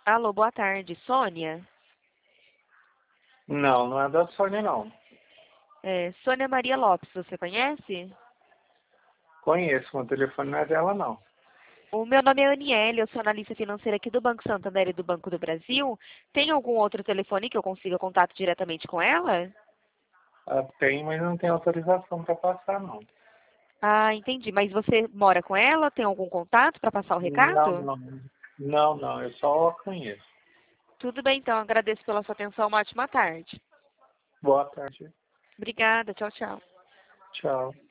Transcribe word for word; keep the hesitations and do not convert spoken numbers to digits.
Alô, boa tarde. Sônia? Não, não é da Sônia, não. É, Sônia Maria Lopes, você conhece? Conheço, mas o telefone não é dela, não. O meu nome é Aniele, eu sou analista financeira aqui do Banco Santander e do Banco do Brasil. Tem algum outro telefone que eu consiga contato diretamente com ela? Ah, tem, mas não tem autorização para passar, não. Ah, entendi. Mas você mora com ela? Tem algum contato para passar o Não, recado? não. Não, não, eu só conheço. Tudo bem, então. Agradeço pela sua atenção. Uma ótima tarde. Boa tarde. Obrigada. Tchau, tchau. Tchau.